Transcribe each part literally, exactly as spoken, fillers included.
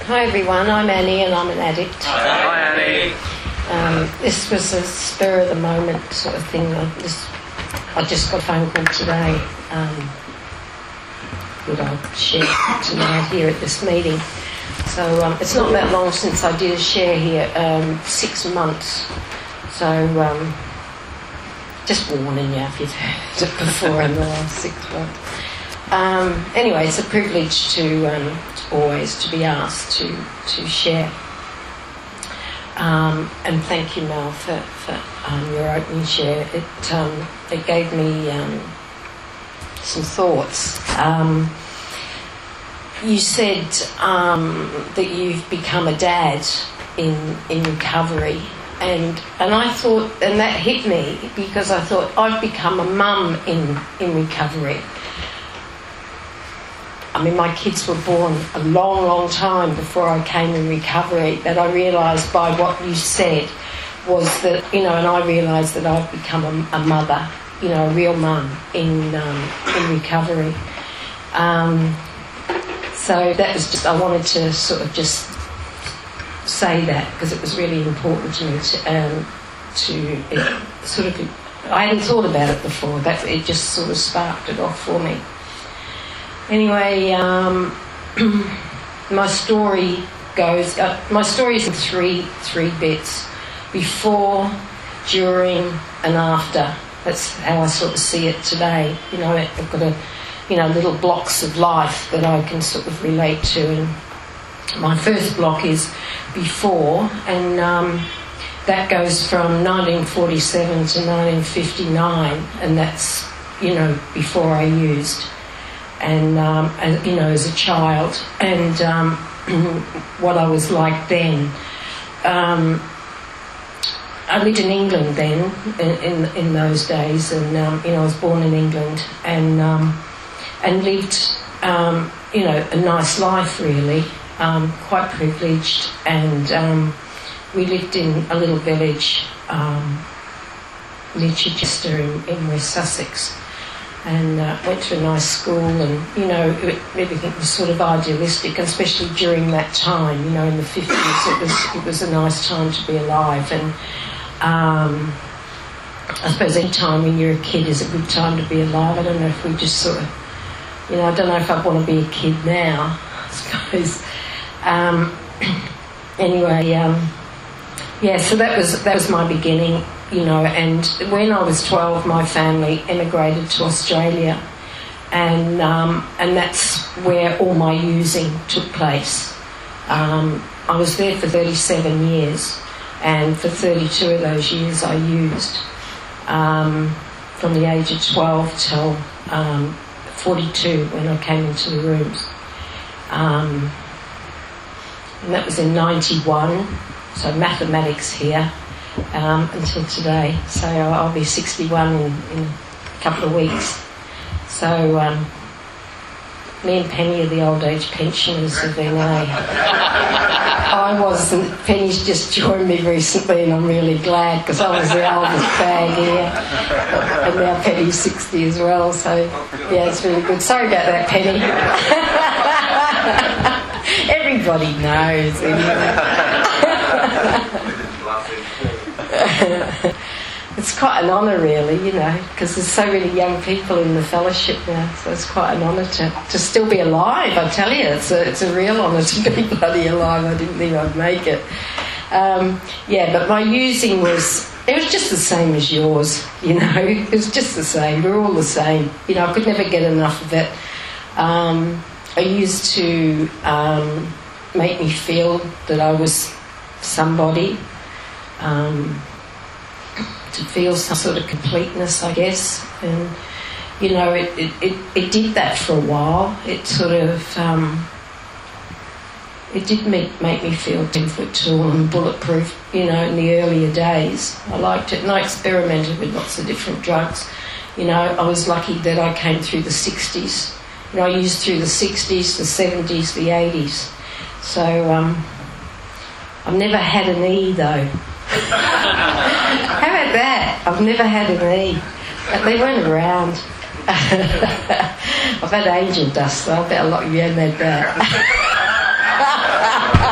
Hi everyone, I'm Annie and I'm an addict. Hi Annie. Um, this was a spur of the moment sort of thing. I, this, I just got a phone call today um, that I'll share tonight here at this meeting. So um, it's not that long since I did a share here, um, six months. So um, just warning you if you've heard it before in the last six months. Um, anyway, it's a privilege to um, always to be asked to to share. Um, and thank you, Mel, for, for um, your opening share. It um, it gave me um, some thoughts. Um, you said um, that you've become a dad in in recovery, and and I thought, and that hit me because I thought I've become a mum in in recovery. I mean, my kids were born a long, long time before I came in recovery, but I realised by what you said was that, you know, and I realised that I've become a, a mother, you know, a real mum in um, in recovery. Um, so that was just, I wanted to sort of just say that because it was really important to me to, um, to it sort of, I hadn't thought about it before, but it just sort of sparked it off for me. Anyway, um, my story goes. Uh, my story is in three three bits: before, during, and after. That's how I sort of see it today. You know, I've got a, you know, little blocks of life that I can sort of relate to. And my first block is before, and um, that goes from nineteen forty-seven to nineteen fifty-nine, and that's, you know, before I used. And, um, and, you know, as a child, and um, what I was like then. Um, I lived in England then, in in, in those days, and, um, you know, I was born in England, and um, and lived, um, you know, a nice life, really, um, quite privileged, and um, we lived in a little village um, near Chichester in, in West Sussex. And uh, went to a nice school, and, you know, it, everything was sort of idealistic, and especially during that time, you know, in the fifties, it was it was a nice time to be alive. And um, I suppose any time when you're a kid is a good time to be alive. I don't know if we just sort of, you know, I don't know if I want to be a kid now, I suppose. Um, anyway, um, yeah, so that was that was my beginning. You know, and when I was twelve, my family emigrated to Australia, and um, and that's where all my using took place. Um, I was there for thirty-seven years, and for thirty-two of those years I used, um, from the age of twelve till um, forty-two when I came into the rooms. Um, and that was in ninety-one, so mathematics here. Um, until today, so I'll be sixty-one in, in a couple of weeks. So um, me and Penny are the old age pensioners of N A. I wasn't. Penny's just joined me recently, and I'm really glad because I was the oldest bag here, and now Penny's sixty as well. So yeah, it's really good. Sorry about that, Penny. Everybody knows. Anyway. It's quite an honour, really, you know, because there's so many young people in the fellowship now, so it's quite an honour to, to still be alive, I tell you. It's a, it's a real honour to be bloody alive. I didn't think I'd make it. Um, yeah, but my using was, it was just the same as yours, you know. It was just the same. We're all the same. You know, I could never get enough of it. Um, I used to um, make me feel that I was somebody. Um, to feel some sort of completeness, I guess, and you know, it, it, it, it did that for a while. It sort of um, it did make make me feel ten foot tall and bulletproof, you know, in the earlier days. I liked it, and I experimented with lots of different drugs. You know, I was lucky that I came through the sixties. You know, I used through the sixties, the seventies, the eighties. So um, I've never had an E though. How about that? I've never had an E. They weren't around. I've had angel dust, though. I bet a lot of you haven't had that.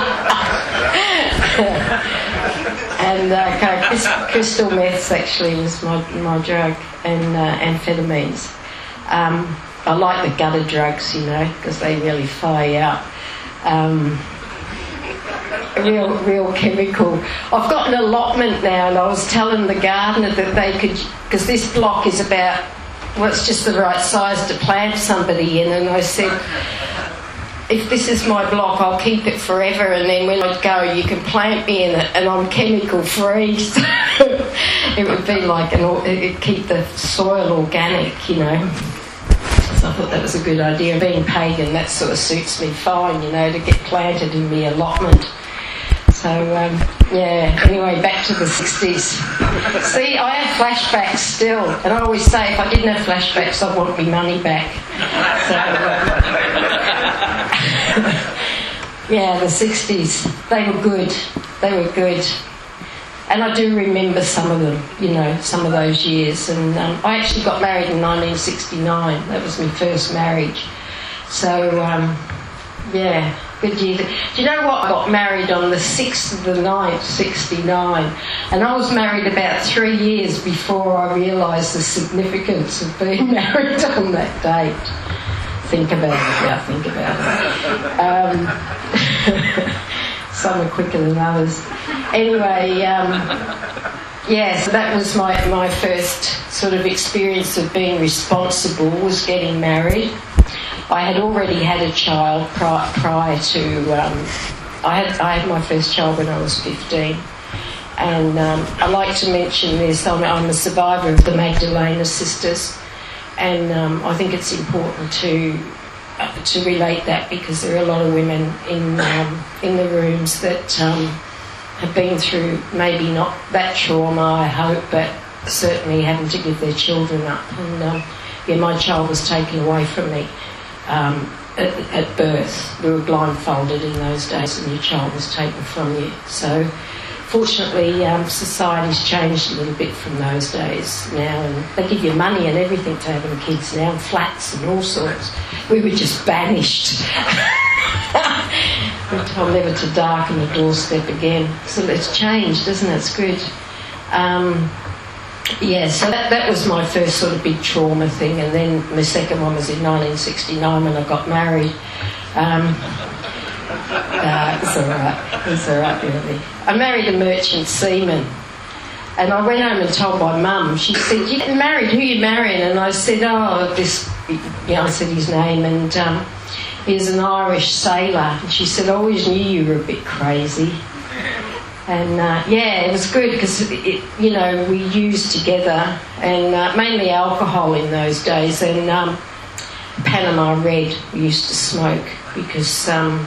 crystal meths actually was my, my drug, and uh, amphetamines. Um, I like the gutter drugs, you know, because they really fire you up. Um, real, real chemical. I've got an allotment now, and I was telling the gardener that they could, because this block is about, well, it's just the right size to plant somebody in, and I said, if this is my block, I'll keep it forever, and then when I go, you can plant me in it, and I'm chemical free. So it would be like, an, it'd keep the soil organic, you know. So I thought that was a good idea. Being pagan, that sort of suits me fine, you know, to get planted in the allotment. So, um, yeah, anyway, back to the sixties. See, I have flashbacks still, and I always say if I didn't have flashbacks, I'd want my money back. So, um, yeah, the sixties, they were good. They were good. And I do remember some of them, you know, some of those years. And um, I actually got married in nineteen sixty-nine. That was my first marriage. So, um, yeah, good year. Do you know what? I got married on the sixth of the ninth, sixty-nine. And I was married about three years before I realised the significance of being married on that date. Think about it, yeah, think about it. Um, some are quicker than others. Anyway, um, yeah, so that was my, my first sort of experience of being responsible, was getting married. I had already had a child prior, prior to, um, I had I had my first child when I was fifteen. And um, I like to mention this, I'm, I'm a survivor of the Magdalena Sisters, and um, I think it's important to uh, to relate that, because there are a lot of women in um, in the rooms that um, have been through maybe not that trauma, I hope, but certainly having to give their children up. And um, yeah, my child was taken away from me um, at, at birth. We were blindfolded in those days, and your child was taken from you. So fortunately, um, society's changed a little bit from those days now, and they give you money and everything to having kids now, and flats and all sorts. We were just banished. We're told never to darken the doorstep again. So it's changed, isn't it? It's good. Um, yeah, so that, that was my first sort of big trauma thing, and then my second one was in nineteen sixty-nine when I got married. Um, uh, it's all right. It's all right, really. I married a merchant seaman, and I went home and told my mum. She said, "You getting married? Who are you marrying?" And I said, "Oh, this," you know, I said his name, and um, he's an Irish sailor. And she said, "I always knew you were a bit crazy." And uh, yeah, it was good because, you know, we used together, and uh, mainly alcohol in those days, and um, Panama Red we used to smoke, because um,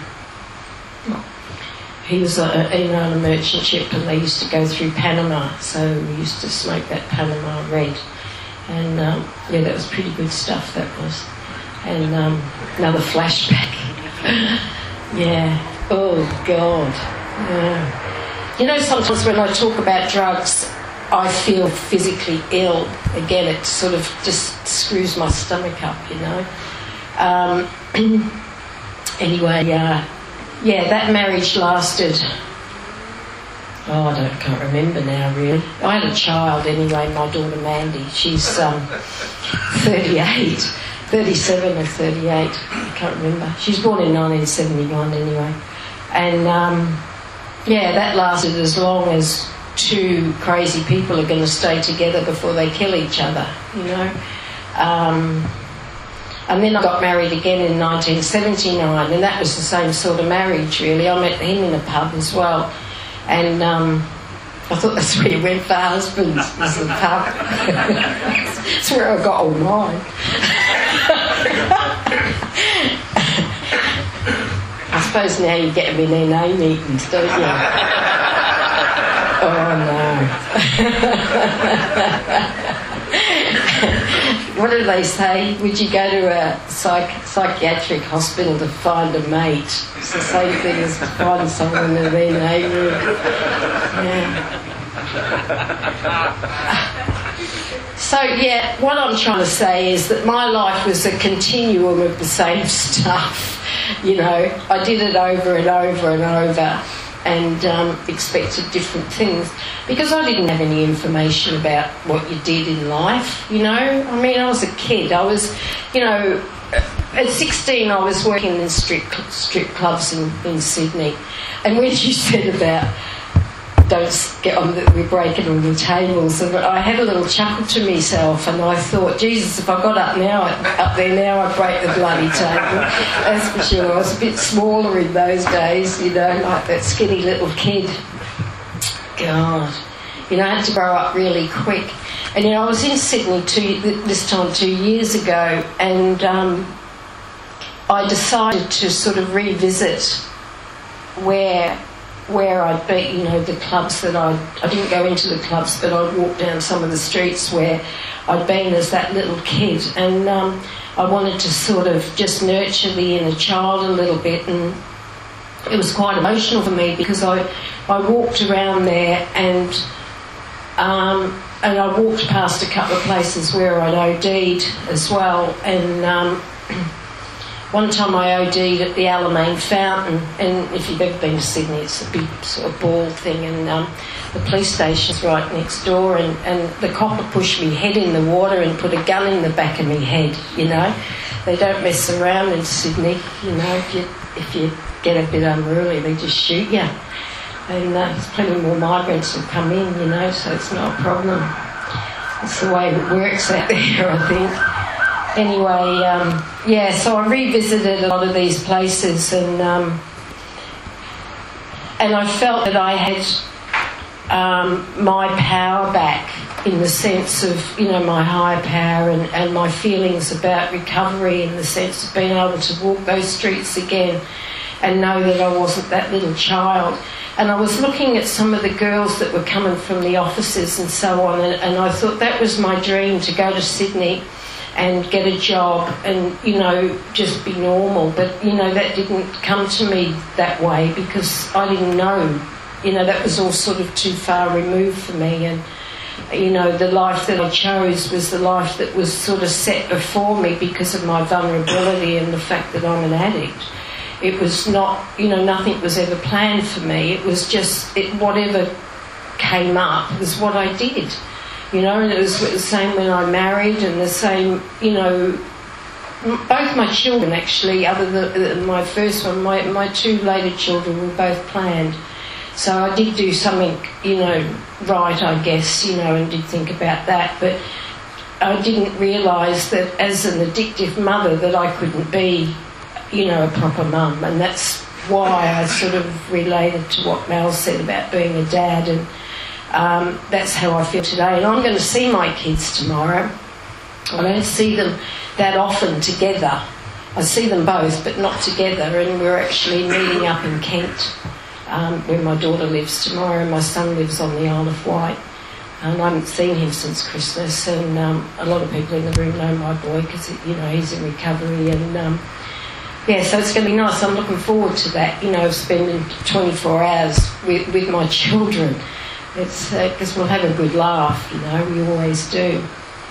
he was a, you know, on a merchant ship, and they used to go through Panama, so we used to smoke that Panama Red. And um, yeah, that was pretty good stuff, that was. And um, another flashback. Yeah. Oh, God. Yeah. You know, sometimes when I talk about drugs, I feel physically ill. Again, it sort of just screws my stomach up, you know. Um, anyway, uh, yeah, that marriage lasted, oh, I don't, can't remember now, really. I had a child anyway, my daughter Mandy. She's um, thirty-eight, thirty-seven or thirty-eight, I can't remember. She was born in nineteen seventy-one anyway. And um, yeah, that lasted as long as two crazy people are going to stay together before they kill each other, you know. Um, and then I got married again in nineteen seventy-nine, and that was the same sort of marriage, really. I met him in a pub as well. And um, I thought that's where you went for husbands, was the pub. That's where I got all mine. I suppose now you get them in their name meetings, don't you? Oh, no. What do they say? Would you go to a psych- psychiatric hospital to find a mate? It's the same thing as to find someone in their neighbourhood. Yeah. So, yeah, what I'm trying to say is that my life was a continuum of the same stuff. You know, I did it over and over and over. and um, expected different things, because I didn't have any information about what you did in life, you know. I mean, I was a kid. I was, you know, at sixteen I was working in strip, strip clubs in, in Sydney. And when you said about don't get on the, we're breaking on the tables, and I had a little chuckle to myself, and I thought, Jesus, if I got up now, up there now, I'd break the bloody table. That's for sure. I was a bit smaller in those days, you know, like that skinny little kid. God, you know, I had to grow up really quick. And you know, I was in Sydney two, this time two years ago, and um, I decided to sort of revisit where. where I'd been, you know, the clubs that I'd... I didn't go into the clubs, but I'd walk down some of the streets where I'd been as that little kid. And um, I wanted to sort of just nurture the inner child a little bit. And it was quite emotional for me, because I, I walked around there and... Um, and I walked past a couple of places where I'd O D'd as well. And... Um, One time I O D'd at the Alamein Fountain, and if you've ever been to Sydney, it's a big sort of ball thing, and um, the police station's right next door, and, and the copper pushed me head in the water and put a gun in the back of me head, you know. They don't mess around in Sydney, you know. If you if you get a bit unruly, they just shoot you. And uh, there's plenty more migrants will come in, you know, so it's not a problem. It's the way it works out there, I think. Anyway, um, yeah, so I revisited a lot of these places, and um, and I felt that I had um, my power back, in the sense of, you know, my higher power, and, and my feelings about recovery, in the sense of being able to walk those streets again and know that I wasn't that little child. And I was looking at some of the girls that were coming from the offices and so on, and, and I thought that was my dream, to go to Sydney and get a job and, you know, just be normal. But, you know, that didn't come to me that way, because I didn't know. You know, that was all sort of too far removed for me. And, you know, the life that I chose was the life that was sort of set before me because of my vulnerability and the fact that I'm an addict. It was not, you know, nothing was ever planned for me. It was just, it, whatever came up was what I did. You know, and it was the same when I married, and the same, you know, both my children actually, other than my first one, my, my two later children were both planned. So I did do something, you know, right, I guess, you know, and did think about that. But I didn't realise that as an addictive mother that I couldn't be, you know, a proper mum. And that's why I sort of related to what Mel said about being a dad, and Um, that's how I feel today. And I'm going to see my kids tomorrow. I don't see them that often together. I see them both, but not together. And we're actually meeting up in Kent, um, where my daughter lives tomorrow. My son lives on the Isle of Wight. And I haven't seen him since Christmas. And um, a lot of people in the room know my boy, because, you know, he's in recovery. And um, yeah, so it's going to be nice. I'm looking forward to that, you know, spending twenty-four hours with, with my children. It's because uh, we'll have a good laugh, you know, we always do.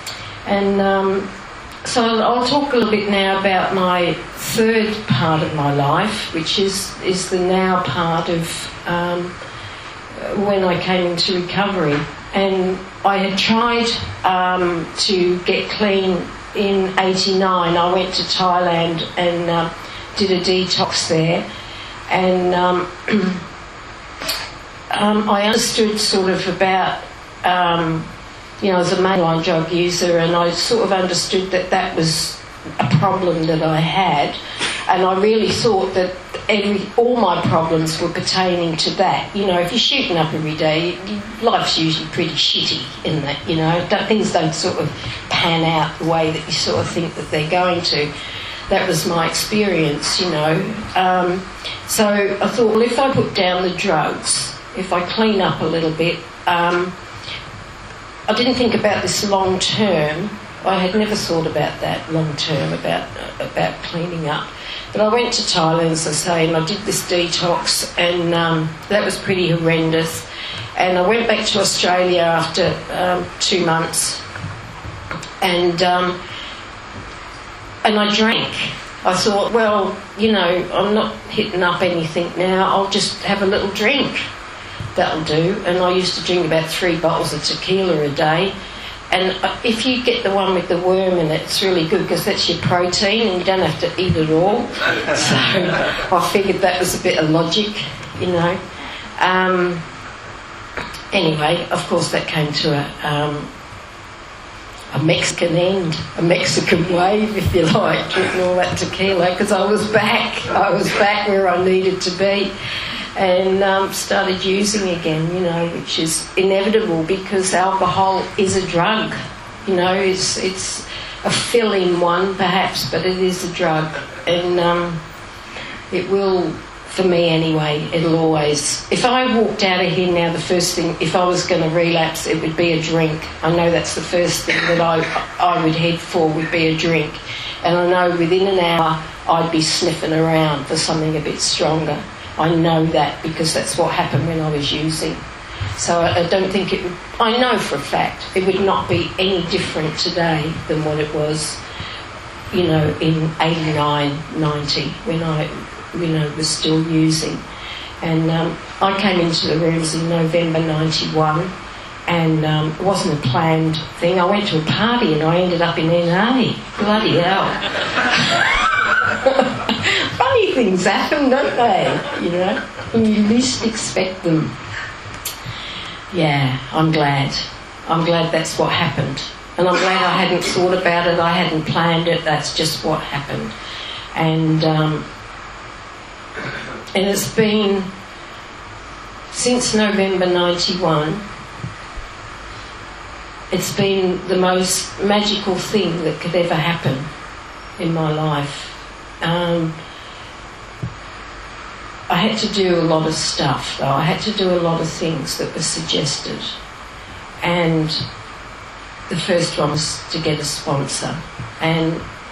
And um, so I'll, I'll talk a little bit now about my third part of my life, which is, is the now part of um, when I came into recovery. And I had tried um, to get clean in eighty-nine. I went to Thailand and uh, did a detox there. And Um, Um, I understood sort of about, um, you know, as a mainline drug user, and I sort of understood that that was a problem that I had, and I really thought that every, all my problems were pertaining to that. You know, if you're shooting up every day, you, life's usually pretty shitty, isn't it? You know, things don't sort of pan out the way that you sort of think that they're going to. That was my experience, you know. Um, so I thought, well, if I put down the drugs, if I clean up a little bit, um, I didn't think about this long term. I had never thought about that long term, about about cleaning up. But I went to Thailand, as I say, and I did this detox, and um, that was pretty horrendous. And I went back to Australia after um, two months, and um, and I drank. I thought, well, you know, I'm not hitting up anything now, I'll just have a little drink. That'll do. And I used to drink about three bottles of tequila a day. And if you get the one with the worm in it, it's really good because that's your protein and you don't have to eat it all. So I figured that was a bit of logic, you know. Um, anyway, of course that came to a, um, a Mexican end, a Mexican wave, if you like, drinking all that tequila, because I was back. I was back where I needed to be. And um, started using again, you know, which is inevitable because alcohol is a drug. You know, it's it's a fill-in one perhaps, but it is a drug. And um, it will, for me anyway, it'll always... If I walked out of here now, the first thing, if I was going to relapse, it would be a drink. I know that's the first thing that I, I would head for, would be a drink. And I know within an hour I'd be sniffing around for something a bit stronger. I know that because that's what happened when I was using. So I, I don't think it would... I know for a fact it would not be any different today than what it was, you know, in eighty-nine, ninety, when I, you know, was still using. And um, I came into the rooms in November ninety-one, and um, it wasn't a planned thing. I went to a party and I ended up in N A. Bloody hell. Funny things happen, don't they? You know, when you least expect them. Yeah, I'm glad. I'm glad that's what happened. And I'm glad I hadn't thought about it, I hadn't planned it, that's just what happened. And, um, and it's been, since November ninety-one, it's been the most magical thing that could ever happen in my life. Um, I had to do a lot of stuff, though. I had to do a lot of things that were suggested. And the first one was to get a sponsor. And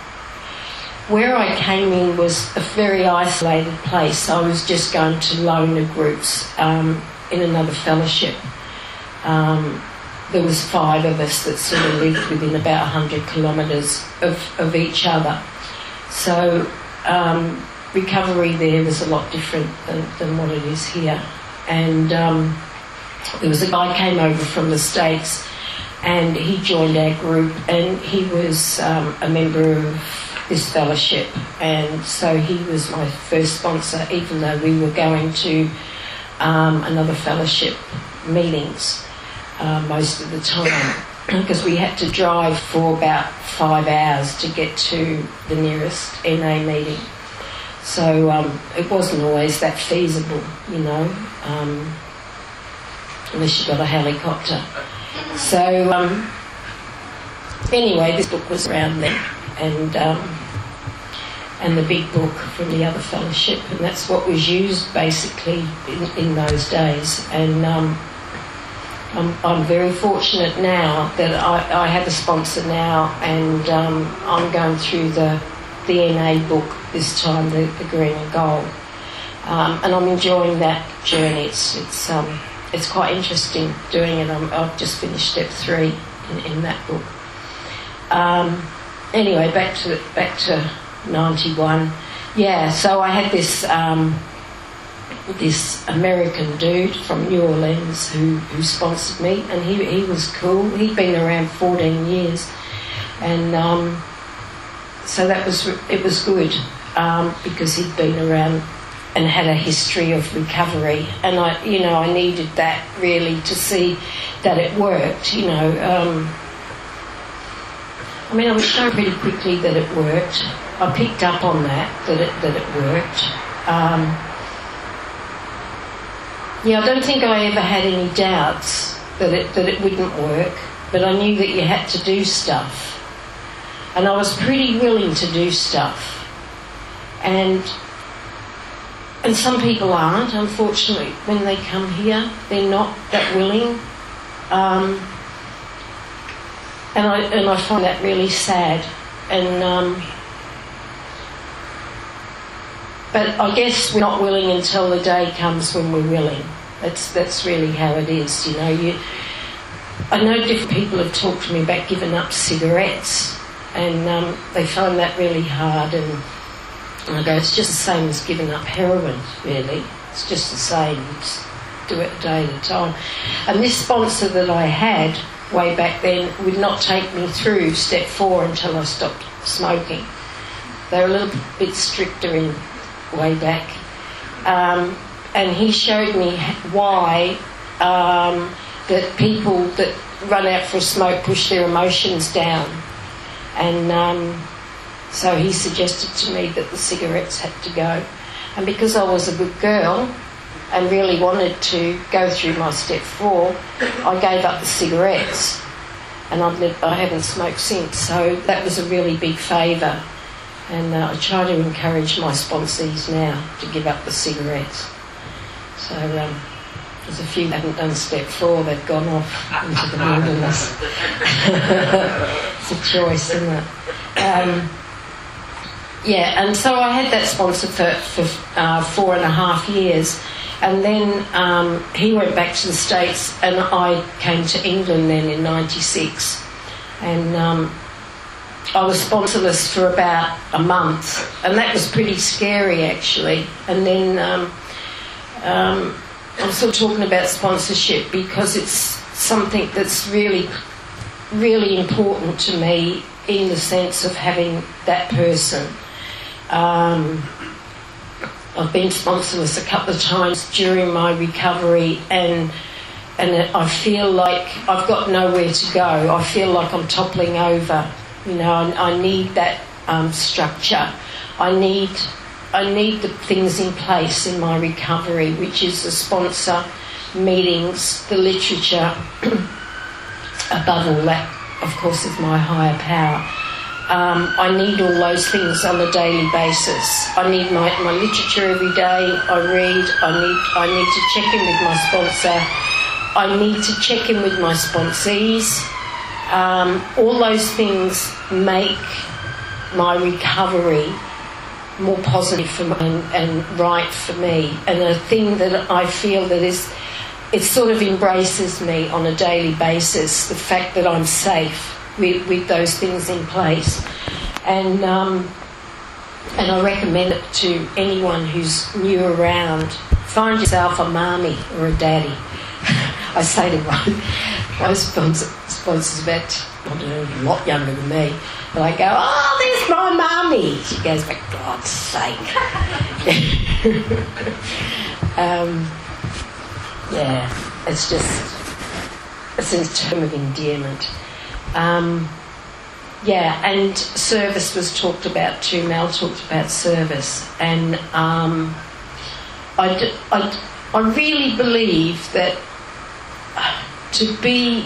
where I came in was a very isolated place. I was just going to loner groups um, in another fellowship. Um, there was five of us that sort of lived within about one hundred kilometres of, of each other. So um, recovery there was a lot different than, than what it is here. And um, there was a guy came over from the States and he joined our group, and he was um, a member of this fellowship, and so he was my first sponsor, even though we were going to um, another fellowship meetings uh, most of the time, because we had to drive for about five hours to get to the nearest N A meeting. So um, it wasn't always that feasible, you know, um, unless you got a helicopter. So um, anyway, this book was around then, and um, and the big book from the other fellowship, and that's what was used basically in, in those days. And um, I'm, I'm very fortunate now that I, I have a sponsor now, and um, I'm going through the the N A book this time, the, the Green and Gold, um, and I'm enjoying that journey. It's it's um, it's quite interesting doing it. I'm, I've just finished step three in, in that book. Um, anyway, back to back to ninety-one. Yeah, so I had this um, this American dude from New Orleans who, who sponsored me, and he he was cool. He'd been around fourteen years, and um, so that was it was good um, because he'd been around and had a history of recovery, and I you know I needed that really to see that it worked. You know, um, I mean I was shown pretty quickly that it worked. I picked up on that that it that it worked. Um, yeah, I don't think I ever had any doubts that it that it wouldn't work, but I knew that you had to do stuff, and I was pretty willing to do stuff, and. And some people aren't, unfortunately. When they come here, they're not that willing. Um, and I and I find that really sad. And um, but I guess we're not willing until the day comes when we're willing. That's that's really how it is, you know. You, I know different people have talked to me about giving up cigarettes, and um, they find that really hard. And And I go, it's just the same as giving up heroin, really. It's just the same. Just do it a day at a time. And this sponsor that I had way back then would not take me through step four until I stopped smoking. They were a little bit stricter in way back. Um, and he showed me why um, that people that run out for a smoke push their emotions down. And um, so he suggested to me that the cigarettes had to go. And because I was a good girl and really wanted to go through my step four, I gave up the cigarettes. And I've lived, I haven't smoked since. So that was a really big favour. And uh, I try to encourage my sponsees now to give up the cigarettes. So um, there's a few that haven't done step four, they've gone off into the wilderness. It's a choice, isn't it? Um, yeah, and so I had that sponsor for, for uh, four and a half years. And then um, he went back to the States and I came to England then in ninety-six. And um, I was sponsorless for about a month, and that was pretty scary actually. And then um, um, I'm still talking about sponsorship because it's something that's really, really important to me in the sense of having that person. Um, I've been sponsorless a couple of times during my recovery, and and I feel like I've got nowhere to go. I feel like I'm toppling over. You know, I, I need that um, structure. I need, I need the things in place in my recovery, which is the sponsor, meetings, the literature. Above all that, of course, is my higher power. Um, I need all those things on a daily basis. I need my, my literature every day. I read. I need I need to check in with my sponsor. I need to check in with my sponsees. Um, all those things make my recovery more positive for me and, and right for me. And a thing that I feel that is, it sort of embraces me on a daily basis, the fact that I'm safe with, with those things in place. And um, and I recommend it to anyone who's new around. Find yourself a mommy or a daddy. I say to one, my sponsor, sponsor's about, I don't know, a lot younger than me. But I go, oh, there's my mummy. She goes, for God's sake. um, yeah, it's just, it's a term of endearment. Um, yeah, and service was talked about too. Mel talked about service. And um, I, d- I, d- I really believe that to be,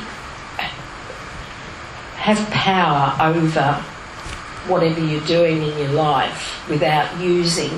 have power over whatever you're doing in your life without using,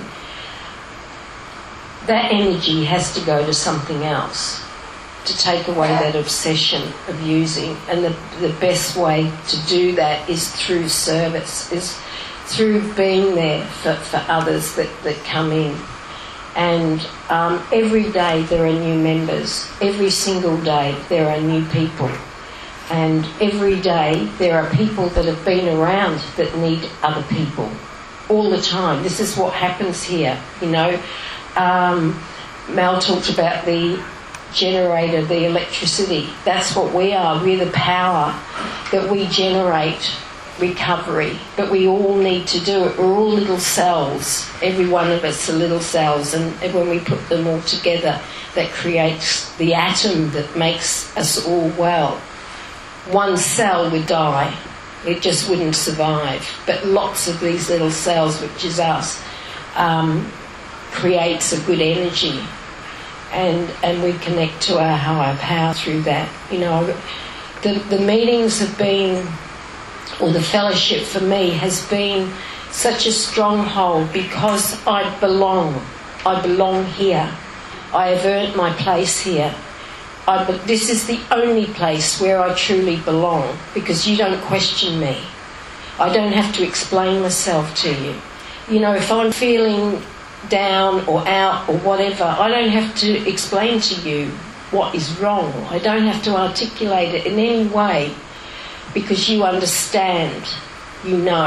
that energy has to go to something else to take away that obsession of using. And the, the best way to do that is through service, is through being there for, for others that, that come in. And um, every day there are new members. Every single day there are new people. And every day there are people that have been around that need other people. All the time. This is what happens here, you know. Um, Mel talked about the generator, the electricity. That's what we are. We're the power that we generate recovery. But we all need to do it. We're all little cells. Every one of us are little cells. And when we put them all together, that creates the atom that makes us all well. One cell would die. It just wouldn't survive. But lots of these little cells, which is us, um, creates a good energy. And and we connect to our higher power through that. You know, the, the meetings have been, or the fellowship for me has been such a stronghold because I belong. I belong here. I have earned my place here. I, but this is the only place where I truly belong because you don't question me. I don't have to explain myself to you. You know, if I'm feeling down or out or whatever, I don't have to explain to you what is wrong. I don't have to articulate it in any way because you understand, you know.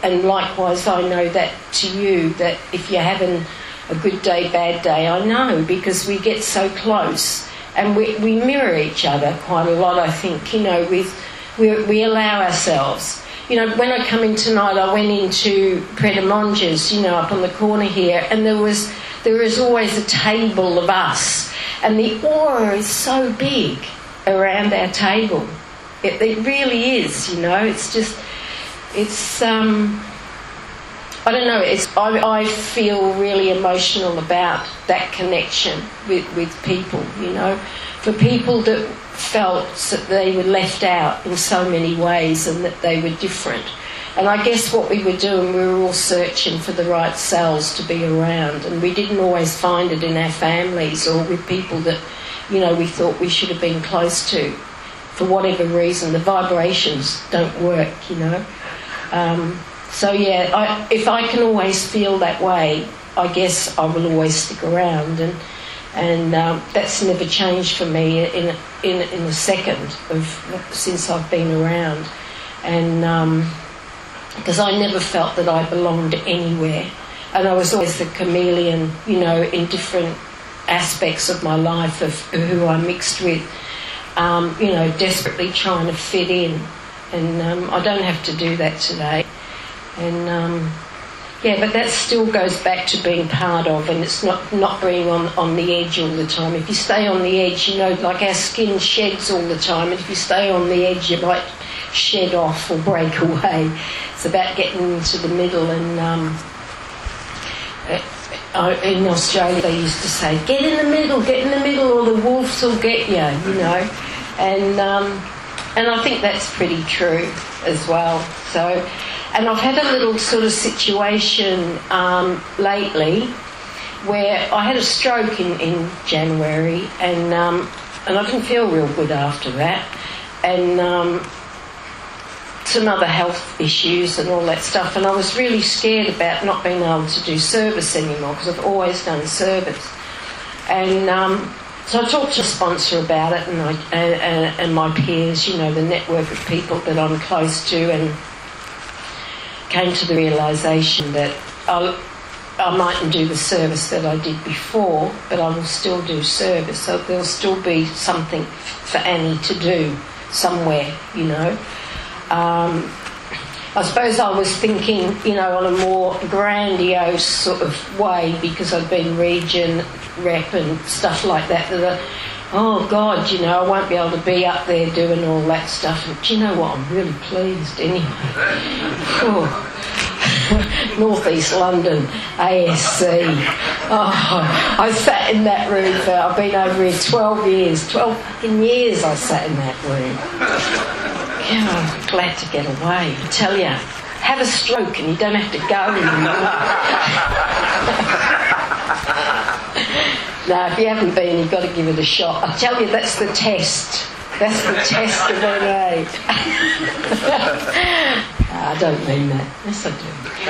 and likewise I know that to you, that if you're having a good day, bad day, I know, because we get so close and we, we mirror each other quite a lot, I think, you know, with, we, we allow ourselves. You know, when I come in tonight, I went into Pret a Manger's, you know, up on the corner here, and there was there is always a table of us, and the aura is so big around our table. It, it really is, you know. It's just, it's, um, I don't know, it's, I, I feel really emotional about that connection with, with people, you know. For people that felt that they were left out in so many ways and that they were different. And I guess what we were doing, we were all searching for the right cells to be around, and we didn't always find it in our families or with people that, you know, we thought we should have been close to. For whatever reason, the vibrations don't work, you know. Um, so, yeah, I, if I can always feel that way, I guess I will always stick around. And And um, that's never changed for me in in in a second of since I've been around, and because um, I never felt that I belonged anywhere, and I was always the chameleon, you know, in different aspects of my life of who I mixed with, um, you know, desperately trying to fit in, and um, I don't have to do that today, and. Um, Yeah, but that still goes back to being part of, and it's not, not being on, on the edge all the time. If you stay on the edge, you know, like our skin sheds all the time, and if you stay on the edge, you might shed off or break away. It's about getting into the middle, and um, in Australia they used to say, get in the middle, get in the middle, or the wolves will get you, you know. And, um, and I think that's pretty true as well. So... And I've had a little sort of situation um, lately where I had a stroke in, in January, and um, and I didn't feel real good after that, and um, some other health issues and all that stuff, and I was really scared about not being able to do service anymore, because I've always done service. And um, so I talked to a sponsor about it, and, I, and, and my peers, you know, the network of people that I'm close to, and came to the realisation that I'll, I mightn't do the service that I did before, but I will still do service. So there'll still be something for Annie to do somewhere, you know. Um, I suppose I was thinking, you know, on a more grandiose sort of way, because I've been region rep and stuff like that, that I, oh God, you know, I won't be able to be up there doing all that stuff. And do you know what? I'm really pleased anyway. Oh. North East London, A S C. Oh, I sat in that room for, I've been over here twelve years, twelve fucking years I sat in that room. Yeah, I'm glad to get away. I tell you, have a stroke and you don't have to go anymore. No, if you haven't been, you've got to give it a shot. I tell you, that's the test. That's the test of N A. I don't mean that. Yes, I do.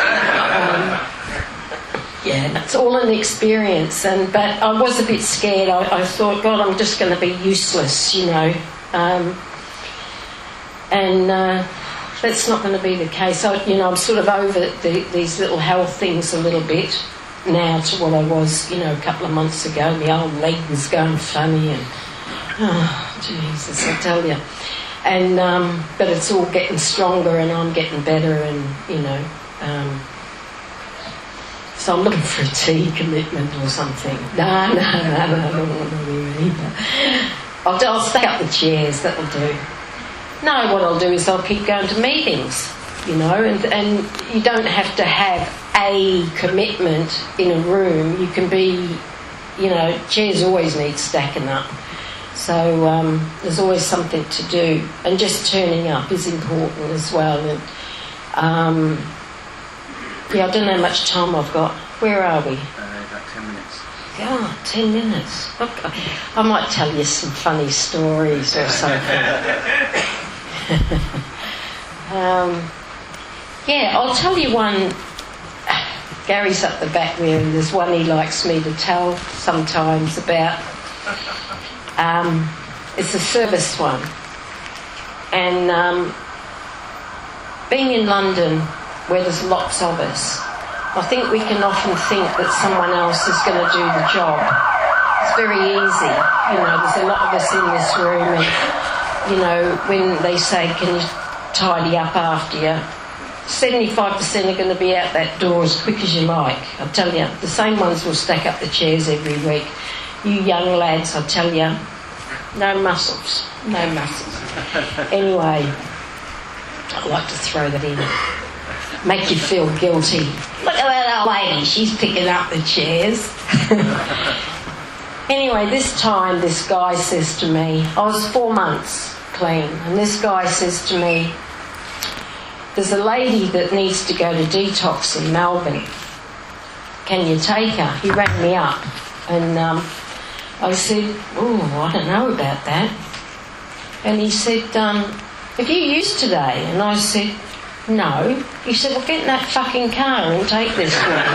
Um, yeah, that's all an experience. And but I was a bit scared. I, I thought, God, I'm just going to be useless, you know. Um, and uh, that's not going to be the case. I, you know, I'm sort of over the, these little health things a little bit now to what I was, you know, a couple of months ago. My old leg was going funny, and oh, Jesus, I tell you. And um, but it's all getting stronger, and I'm getting better, and you know. Um, so I'm looking for a tea commitment or something. No, no, no, no, I don't want to do either. I'll, do, I'll stack up the chairs. That'll do. No, what I'll do is I'll keep going to meetings, you know, and and you don't have to have a commitment in a room. You can be, you know, chairs always need stacking up. So um, there's always something to do, and just turning up is important as well. And um, yeah, I don't know how much time I've got. Where are we? Uh, about ten minutes. Oh, ten minutes. Okay. I might tell you some funny stories or something. um, yeah, I'll tell you one. Gary's up the back there, and there's one he likes me to tell sometimes about. Um, it's a service one. And um, being in London where there's lots of us, I think we can often think that someone else is going to do the job. It's very easy. You know, there's a lot of us in this room, and, you know, when they say, can you tidy up after you, seventy-five percent are going to be out that door as quick as you like. I tell you, the same ones will stack up the chairs every week. You young lads, I tell you, no muscles, no muscles. Anyway, I like to throw that in. Make you feel guilty. Look at that old lady, she's picking up the chairs. Anyway, this time this guy says to me, I was four months clean, and this guy says to me, there's a lady that needs to go to detox in Melbourne. Can you take her? He rang me up, and um, I said, oh, I don't know about that. And he said, um, have you used today? And I said, no. He said, well, get in that fucking car and take this one.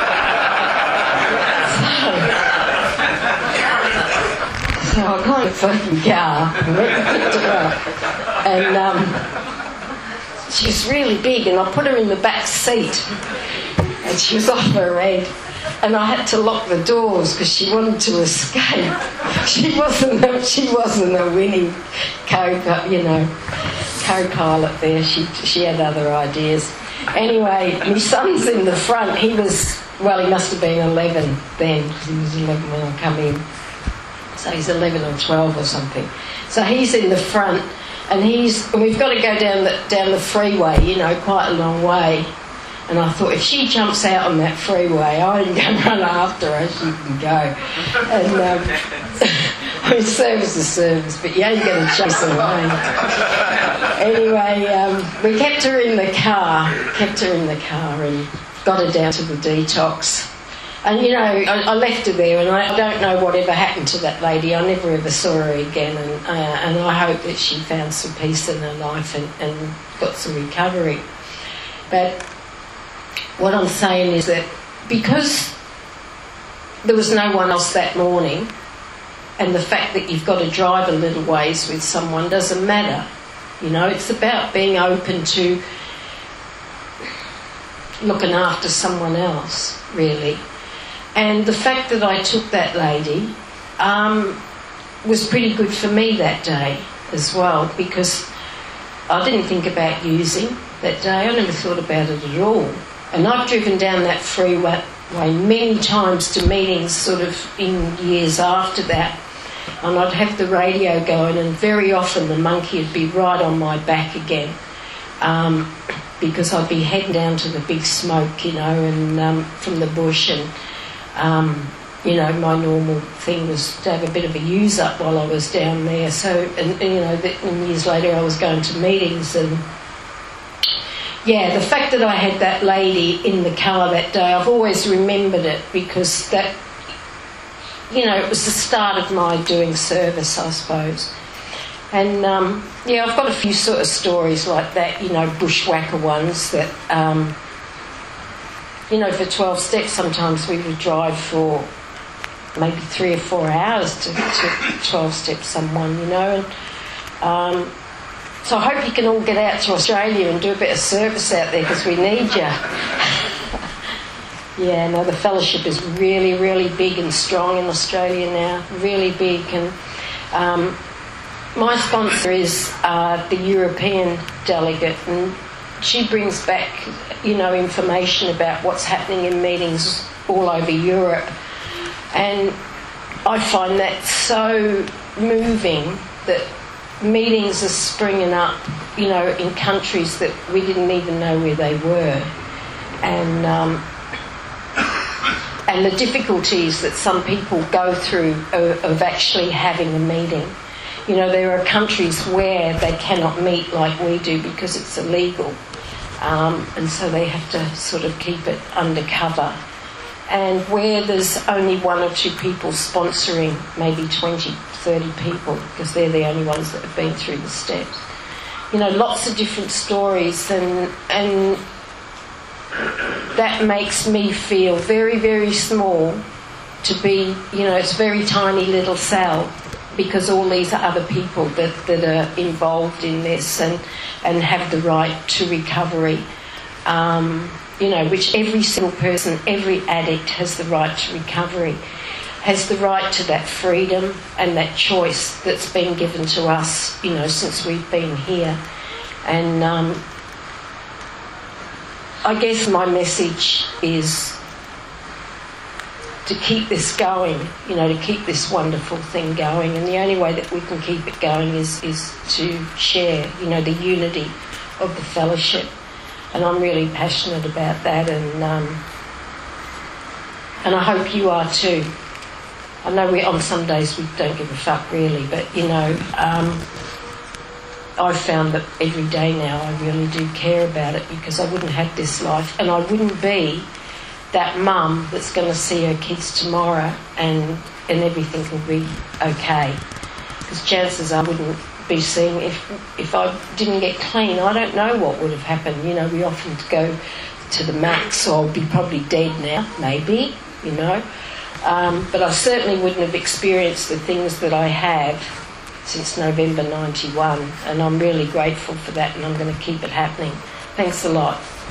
so, so I got in the fucking car and went and picked her up. And um, she's really big, and I put her in the back seat, and she was off her head. And I had to lock the doors because she wanted to escape. She wasn't a, she wasn't a winning co, you know, co-pilot there. She she had other ideas. Anyway, my son's in the front. He was, well, he must have been eleven then, because he was eleven when I come in. So he's eleven or twelve or something. So he's in the front, and he's and we've got to go down the down the freeway, you know, quite a long way. And I thought, if she jumps out on that freeway, I'm going to run after her, she can go. And um, I mean, service is service, but you ain't going to chase her away. Anyway, um, we kept her in the car, kept her in the car and got her down to the detox. And, you know, I, I left her there, and I don't know whatever happened to that lady. I never ever saw her again, and, uh, and I hope that she found some peace in her life and, and got some recovery. But what I'm saying is that because there was no one else that morning, and the fact that you've got to drive a little ways with someone doesn't matter. You know, it's about being open to looking after someone else, really. And the fact that I took that lady um, was pretty good for me that day as well, because I didn't think about using that day. I never thought about it at all. And I've driven down that freeway many times to meetings sort of in years after that, and I'd have the radio going, and very often the monkey would be right on my back again, um, because I'd be heading down to the big smoke, you know, and um, from the bush, and um, you know, my normal thing was to have a bit of a use up while I was down there. So, and, and you know, that, and years later I was going to meetings, and yeah, the fact that I had that lady in the car that day, I've always remembered it, because that, you know, it was the start of my doing service, I suppose. And, um, yeah, I've got a few sort of stories like that, you know, bushwhacker ones that, um, you know, for twelve steps sometimes we would drive for maybe three or four hours to, to twelve steps someone, you know. And, um, so I hope you can all get out to Australia and do a bit of service out there, because we need you. Yeah, no, the fellowship is really, really big and strong in Australia now, really big. And um, my sponsor is uh, the European delegate, and she brings back, you know, information about what's happening in meetings all over Europe. And I find that so moving that meetings are springing up, you know, in countries that we didn't even know where they were. And um, and the difficulties that some people go through of, of actually having a meeting. You know, there are countries where they cannot meet like we do because it's illegal. Um, and so they have to sort of keep it undercover. And where there's only one or two people sponsoring, maybe twenty, thirty people, because they're the only ones that have been through the steps. You know, lots of different stories, and and that makes me feel very, very small to be, you know, it's a very tiny little cell, because all these other people that, that are involved in this and, and have the right to recovery um, you know, which every single person, every addict has the right to recovery, has the right to that freedom and that choice that's been given to us, you know, since we've been here. And um, I guess my message is to keep this going, you know, to keep this wonderful thing going. And the only way that we can keep it going is, is to share, you know, the unity of the fellowship. And I'm really passionate about that, and um, and I hope you are too. I know we on some days we don't give a fuck really, but, you know, um, I've found that every day now I really do care about it, because I wouldn't have this life, and I wouldn't be that mum that's going to see her kids tomorrow and and everything will be okay. Because chances are I wouldn't be seeing, if if I didn't get clean, I don't know what would have happened. You know, we often go to the max, or I'll be probably dead now, maybe, you know. Um, but I certainly wouldn't have experienced the things that I have since November ninety-one, and I'm really grateful for that, and I'm going to keep it happening. Thanks a lot.